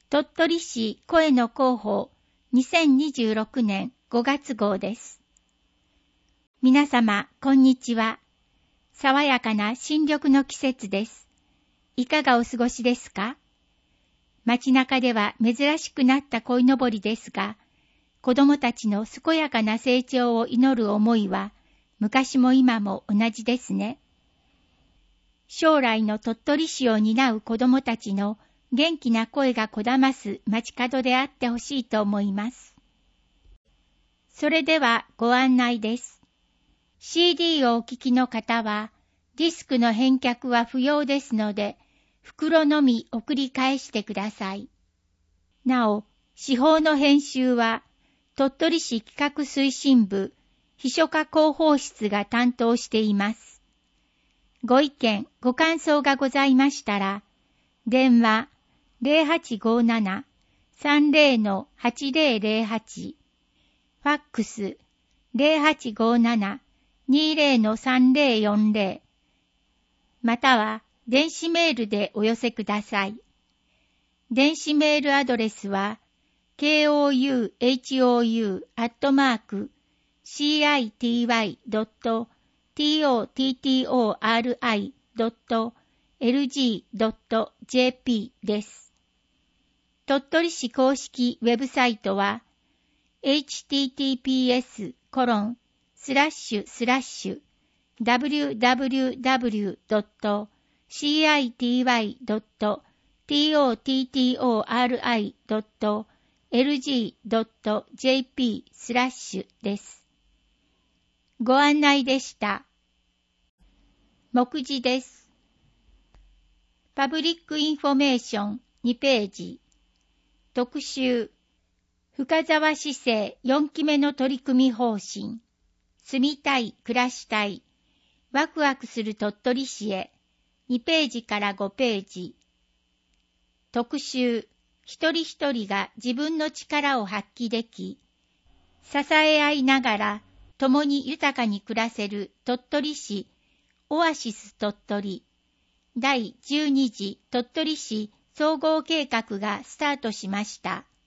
鳥取市声の広報2026年5月号です。皆様、こんにちは。爽やかな新緑の季節です。いかがお過ごしですか？街中では珍しくなった鯉のぼりですが、子供たちの健やかな成長を祈る思いは、昔も今も同じですね。将来の鳥取市を担う子供たちの元気な声がこだます街角であってほしいと思います。それではご案内です。CD をお聞きの方は、ディスクの返却は不要ですので、袋のみ送り返してください。なお、司法の編集は、鳥取市企画推進部、秘書課広報室が担当しています。ご意見、ご感想がございましたら、電話、0857-30-8008、ファックス 0857-20-3040 または電子メールでお寄せください。電子メールアドレスは kouyu@city.tottori.lg.jp です。鳥取市公式ウェブサイトは https://www.city.tottori.lg.jp です。ご案内でした。目次です。パブリックインフォメーション2ページ。特集。深沢市政4期目の取り組み方針。住みたい、暮らしたい。ワクワクする鳥取市へ。2ページから5ページ。特集。一人一人が自分の力を発揮でき、支え合いながら共に豊かに暮らせる鳥取市オアシス鳥取第12次鳥取市総合計画がスタートしました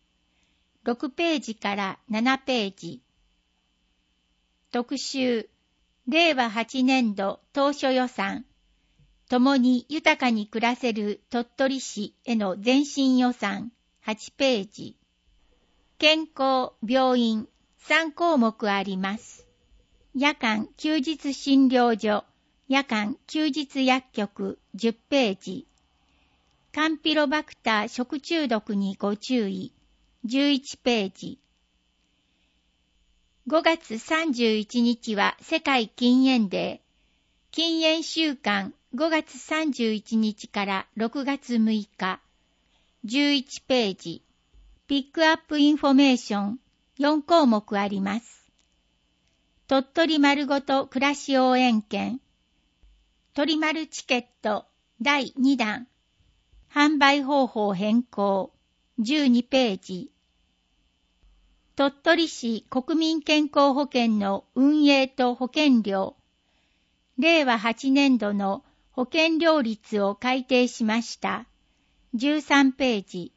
。6ページから7ページ。特集、令和8年度当初予算、共に豊かに暮らせる鳥取市への前進予算8ページ。健康、病院3項目あります。夜間休日診療所、夜間休日薬局10ページ。カンピロバクター食中毒にご注意11ページ。5月31日は世界禁煙デー。禁煙週間5月31日から6月6日。11ページ。ピックアップインフォメーション4項目あります。鳥取丸ごと暮らし応援券。鳥丸チケット第2弾。販売方法変更。12ページ。鳥取市国民健康保険の運営と保険料。令和8年度の保険料率を改定しました。13ページ。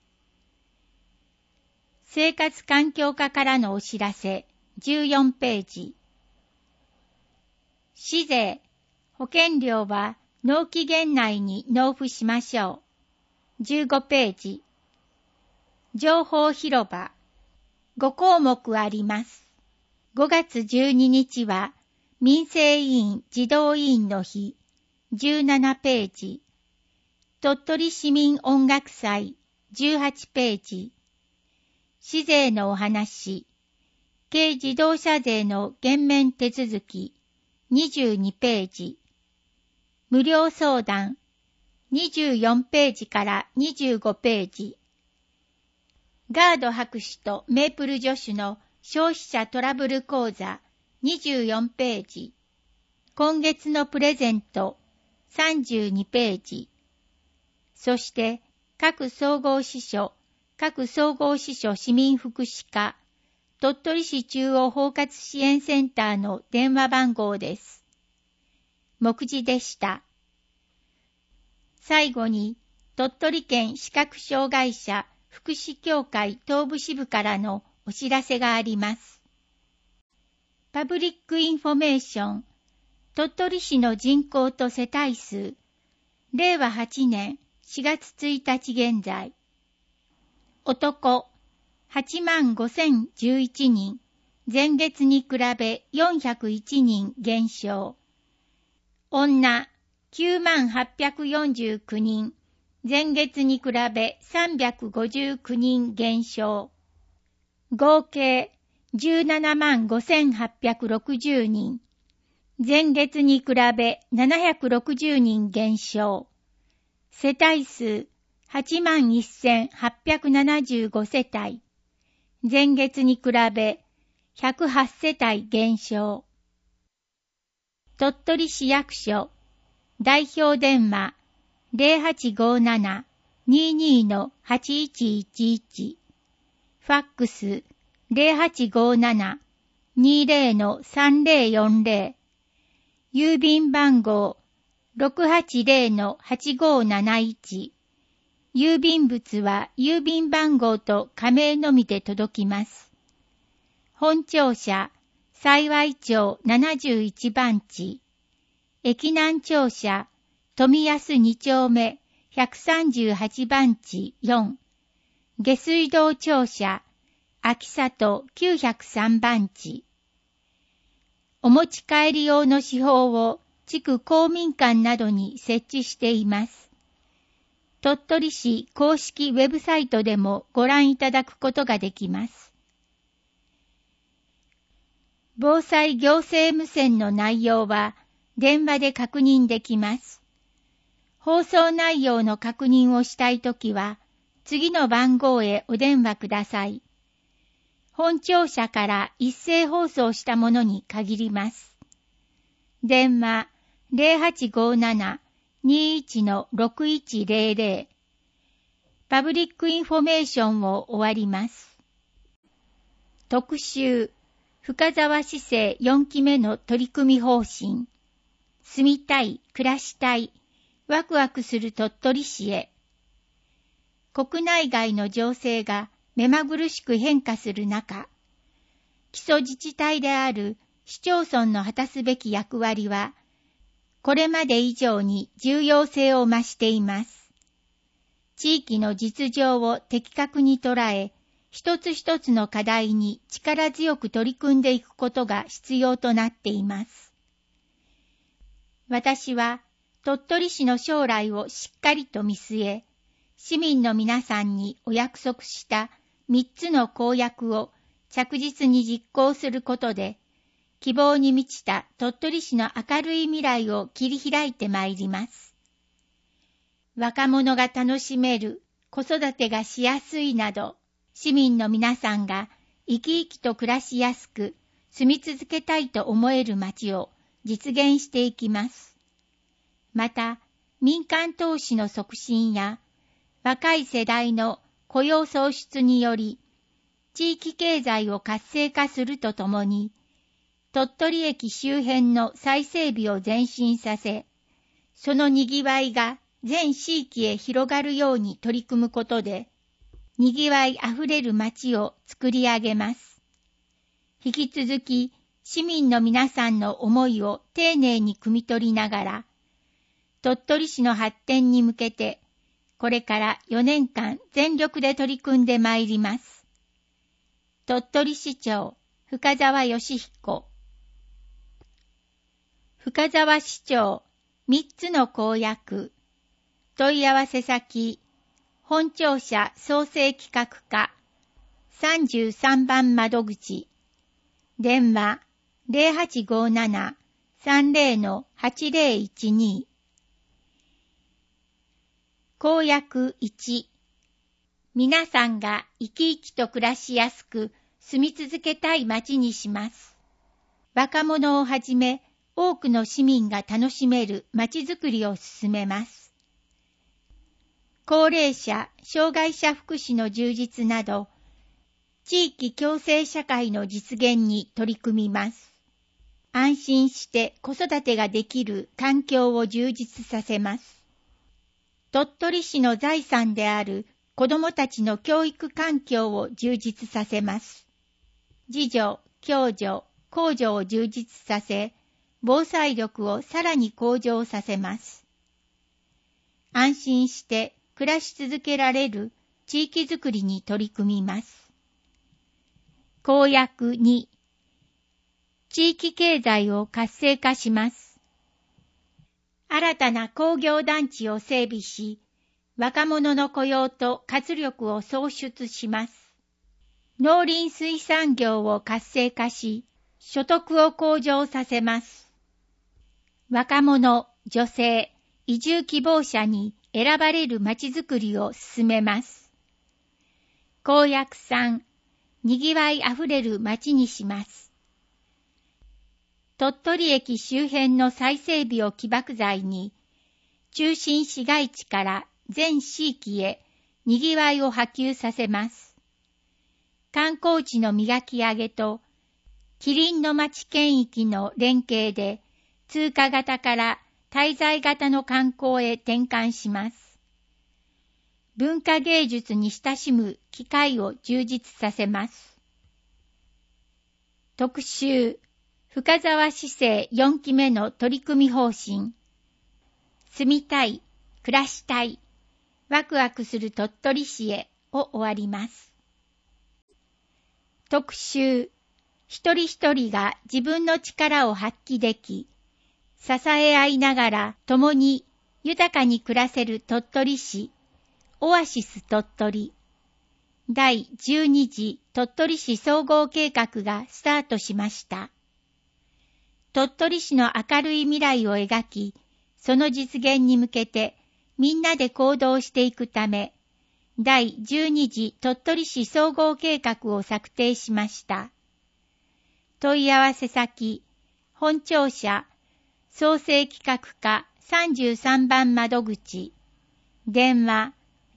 生活環境課からのお知らせ。14ページ。市税、保険料は納期限内に納付しましょう。15ページ。情報広場。5項目あります。5月12日は民生委員児童委員の日。17ページ。鳥取市民音楽祭。18ページ。市税のお話。軽自動車税の減免手続き。22ページ。無料相談。24ページから25ページ。ガード博士とメープル助手の消費者トラブル講座24ページ。今月のプレゼント32ページ。そして各総合支所市民福祉課鳥取市中央包括支援センターの電話番号です。目次でした。最後に鳥取県視覚障害者福祉協会東部支部からのお知らせがあります。パブリックインフォメーション、鳥取市の人口と世帯数、令和8年4月1日現在、男85,011人、前月に比べ401人減少。女98,849人、前月に比べ359人減少。合計175,860人、前月に比べ760人減少。世帯数81,875世帯、前月に比べ108世帯減少。鳥取市役所代表電話 0857-22-8111 ファックス 0857-20-3040 郵便番号 680-8571 郵便物は郵便番号と仮名のみで届きます。本庁舎幸町71番地、駅南庁舎富安2丁目138番地4、下水道庁舎秋里903番地。お持ち帰り用の手法を地区公民館などに設置しています。鳥取市公式ウェブサイトでもご覧いただくことができます。防災行政無線の内容は電話で確認できます。放送内容の確認をしたいときは、次の番号へお電話ください。本庁舎から一斉放送したものに限ります。電話0857-21-6100パブリックインフォメーションを終わります。特集深沢市政4期目の取り組み方針、住みたい、暮らしたい、ワクワクする鳥取市へ。国内外の情勢が目まぐるしく変化する中、基礎自治体である市町村の果たすべき役割は、これまで以上に重要性を増しています。地域の実情を的確に捉え、一つ一つの課題に力強く取り組んでいくことが必要となっています。私は鳥取市の将来をしっかりと見据え、市民の皆さんにお約束した3つの公約を着実に実行することで、希望に満ちた鳥取市の明るい未来を切り開いてまいります。若者が楽しめる、子育てがしやすいなど、市民の皆さんが生き生きと暮らしやすく、住み続けたいと思える街を実現していきます。また、民間投資の促進や、若い世代の雇用創出により、地域経済を活性化するとともに、鳥取駅周辺の再整備を前進させ、そのにぎわいが全地域へ広がるように取り組むことで、にぎわいあふれる街を作り上げます。引き続き、市民の皆さんの思いを丁寧に汲み取りながら、鳥取市の発展に向けて、これから4年間全力で取り組んでまいります。鳥取市長、深沢義彦。深沢市長、3つの公約。問い合わせ先、本庁舎創生企画課、33番窓口。電話、0857-30-8012。公約1、皆さんが生き生きと暮らしやすく住み続けたい街にします。若者をはじめ多くの市民が楽しめる街づくりを進めます。高齢者、障害者福祉の充実など、地域共生社会の実現に取り組みます。安心して子育てができる環境を充実させます。鳥取市の財産である子どもたちの教育環境を充実させます。自助、共助、公助を充実させ、防災力をさらに向上させます。安心して暮らし続けられる地域づくりに取り組みます。公約2、地域経済を活性化します。新たな工業団地を整備し、若者の雇用と活力を創出します。農林水産業を活性化し、所得を向上させます。若者、女性、移住希望者に選ばれるまちづくりを進めます。公約3、にぎわいあふれる街にします。鳥取駅周辺の再整備を起爆剤に、中心市街地から全地域へにぎわいを波及させます。観光地の磨き上げと、キリンの街圏域の連携で、通過型から滞在型の観光へ転換します。文化芸術に親しむ機会を充実させます。特集、深沢市政4期目の取り組み方針。住みたい、暮らしたい、ワクワクする鳥取市へを終わります。特集、一人一人が自分の力を発揮でき、支え合いながら共に豊かに暮らせる鳥取市、オアシス鳥取。第12次鳥取市総合計画がスタートしました。鳥取市の明るい未来を描き、その実現に向けてみんなで行動していくため、第12次鳥取市総合計画を策定しました。問い合わせ先、本庁舎、創生企画課33番窓口、電話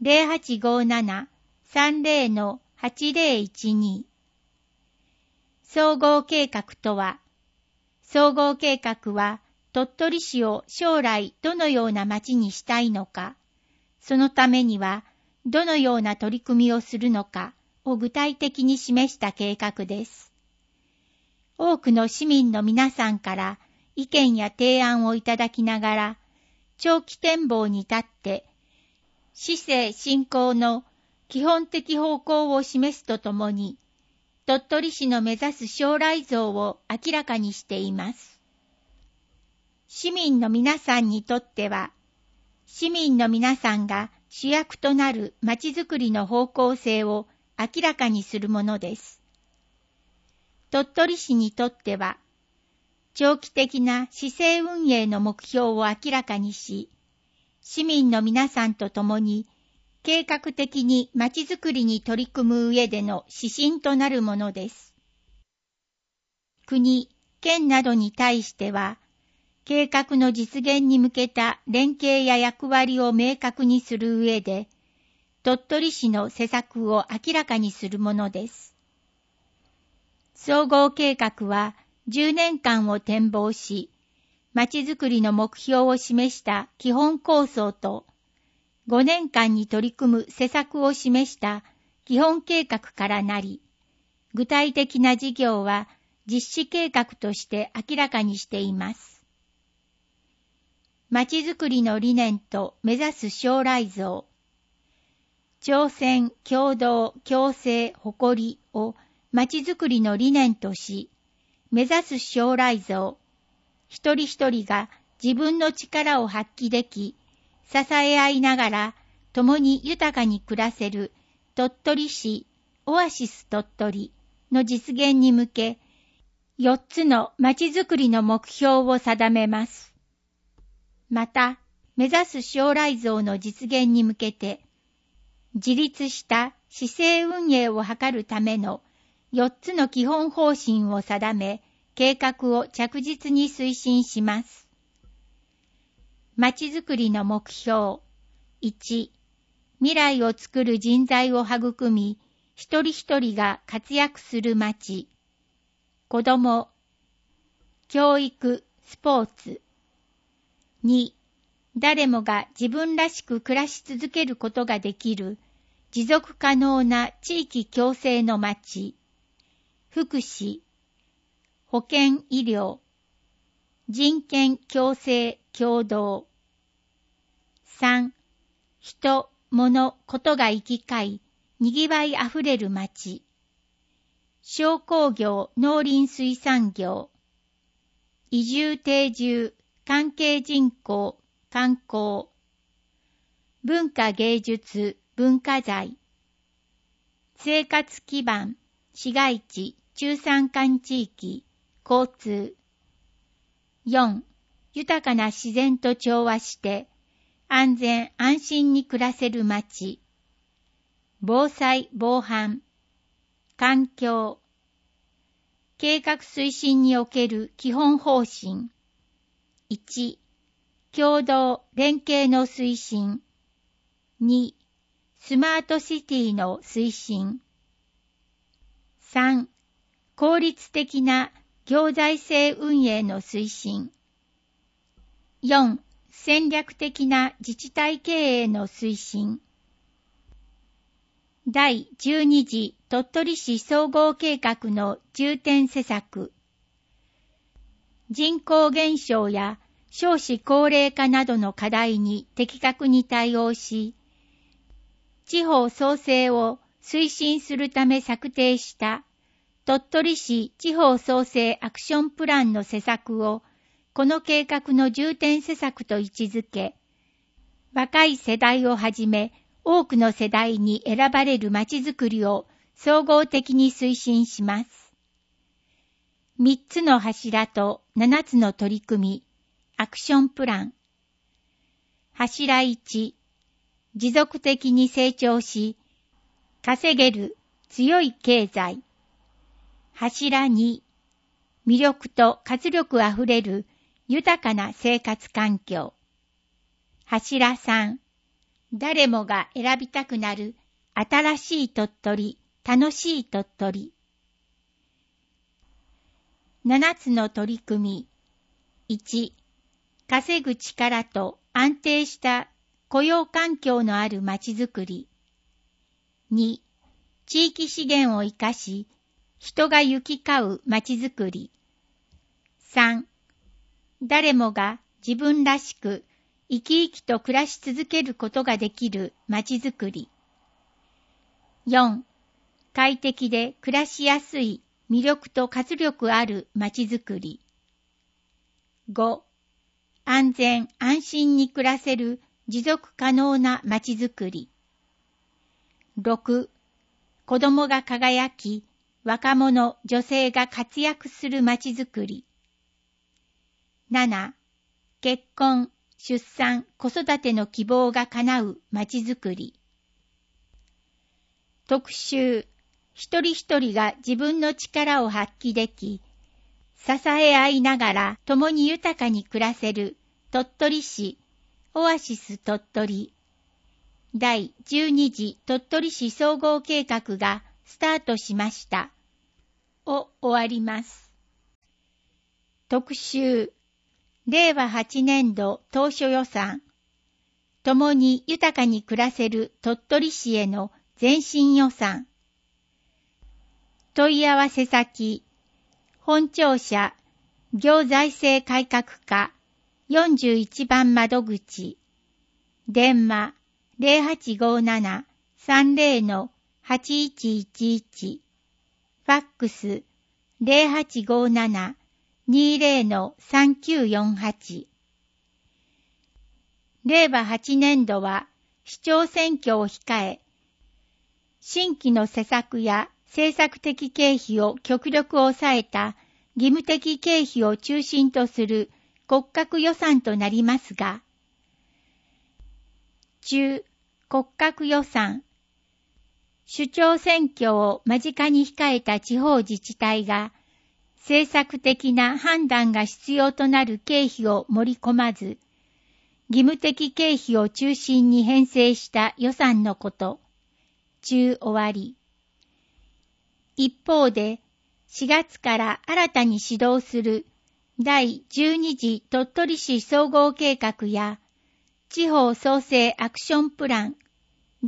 0857-30-8012。総合計画とは、総合計画は鳥取市を将来どのような町にしたいのか、そのためにはどのような取り組みをするのかを具体的に示した計画です。多くの市民の皆さんから意見や提案をいただきながら、長期展望に立って市政振興の基本的方向を示すとともに、鳥取市の目指す将来像を明らかにしています。市民の皆さんにとっては、市民の皆さんが主役となるまちづくりの方向性を明らかにするものです。鳥取市にとっては、長期的な市政運営の目標を明らかにし、市民の皆さんと共に計画的にまちづくりに取り組む上での指針となるものです。国、県などに対しては、計画の実現に向けた連携や役割を明確にする上で、鳥取市の施策を明らかにするものです。総合計画は10年間を展望し、まちづくりの目標を示した基本構想と、5年間に取り組む施策を示した基本計画からなり、具体的な事業は実施計画として明らかにしています。まちづくりの理念と目指す将来像。挑戦、協働、共生、誇りをまちづくりの理念とし、目指す将来像。一人一人が自分の力を発揮でき、支え合いながら共に豊かに暮らせる鳥取市オアシス鳥取の実現に向け、4つのまちづくりの目標を定めます。また、目指す将来像の実現に向けて、自立した市政運営を図るための4つの基本方針を定め、計画を着実に推進します。まちづくりの目標。1、未来をつくる人材を育み、一人一人が活躍するまち。子ども、教育、スポーツ。2、誰もが自分らしく暮らし続けることができる持続可能な地域共生のまち、福祉、保健医療、人権共生共同。3、人、物、ことが行き交い、にぎわいあふれるまち、商工業、農林水産業、移住定住、関係人口、観光、文化芸術、文化財、生活基盤、市街地、中山間地域、交通。4、豊かな自然と調和して、安全安心に暮らせるまち、防災防犯、環境、計画推進における基本方針。1、共同連携の推進。2、スマートシティの推進。3、効率的な行財政運営の推進。4、戦略的な自治体経営の推進。第12次鳥取市総合計画の重点施策。人口減少や少子高齢化などの課題に的確に対応し、地方創生を推進するため策定した鳥取市地方創生アクションプランの施策をこの計画の重点施策と位置づけ、若い世代をはじめ多くの世代に選ばれるまちづくりを総合的に推進します。3つの柱と7つの取り組み、アクションプラン。柱1、持続的に成長し、稼げる強い経済。柱2、魅力と活力あふれる豊かな生活環境。柱3、誰もが選びたくなる新しい鳥取、楽しい鳥取。7つの取り組み。1、稼ぐ力と安定した雇用環境のあるまちづくり。2、地域資源を生かし、人が行き交うまちづくり。3、誰もが自分らしく生き生きと暮らし続けることができるまちづくり。4、快適で暮らしやすい魅力と活力あるまちづくり。5、安全安心に暮らせる持続可能なまちづくり。6、子どもが輝き、若者、女性が活躍するまちづくり。7、結婚、出産、子育ての希望が叶うまちづくり。特集、一人一人が自分の力を発揮でき、支え合いながら共に豊かに暮らせる鳥取市オアシス鳥取第12次鳥取市総合計画がスタートしましたを終わります。特集、令和8年度当初予算、共に豊かに暮らせる鳥取市への前進予算。問い合わせ先、本庁舎、行財政改革課、41番窓口、電話、0857-30-8111、ファックス、0857-20-3948。令和8年度は市長選挙を控え、新規の施策や政策的経費を極力抑えた義務的経費を中心とする骨格予算となりますが、中骨格予算、首長選挙を間近に控えた地方自治体が政策的な判断が必要となる経費を盛り込まず、義務的経費を中心に編成した予算のこと、中終わり。一方で、4月から新たに始動する第12次鳥取市総合計画や地方創生アクションプラン第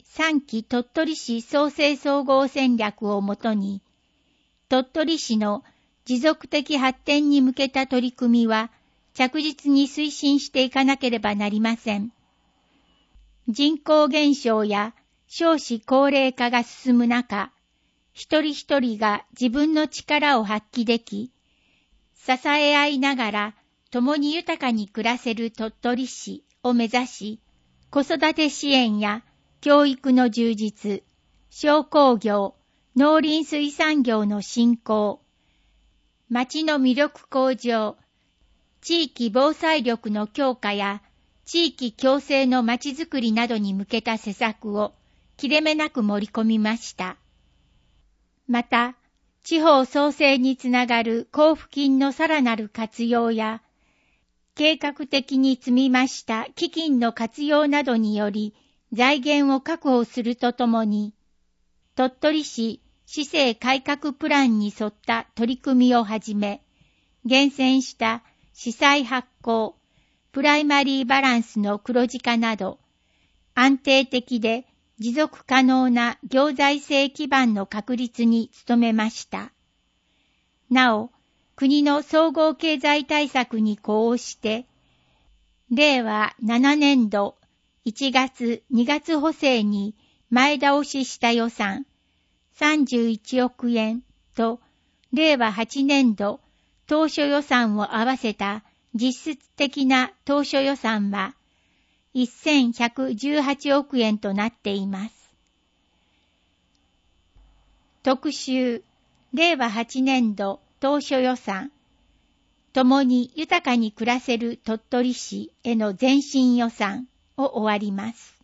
3期鳥取市創生総合戦略をもとに、鳥取市の持続的発展に向けた取り組みは着実に推進していかなければなりません。人口減少や少子高齢化が進む中、一人一人が自分の力を発揮でき、支え合いながら共に豊かに暮らせる鳥取市を目指し、子育て支援や教育の充実、商工業、農林水産業の振興、町の魅力向上、地域防災力の強化や地域共生の町づくりなどに向けた施策を切れ目なく盛り込みました。また、地方創生につながる交付金のさらなる活用や、計画的に積み増した基金の活用などにより財源を確保するとともに、鳥取市市政改革プランに沿った取り組みをはじめ、厳選した市債発行、プライマリーバランスの黒字化など、安定的で持続可能な行財政基盤の確立に努めました。なお、国の総合経済対策に呼応して、令和7年度1月2月補正に前倒しした予算31億円と、令和8年度当初予算を合わせた実質的な当初予算は1118億円となっています。特集、令和8年度当初予算、共に豊かに暮らせる鳥取市への前進予算を終わります。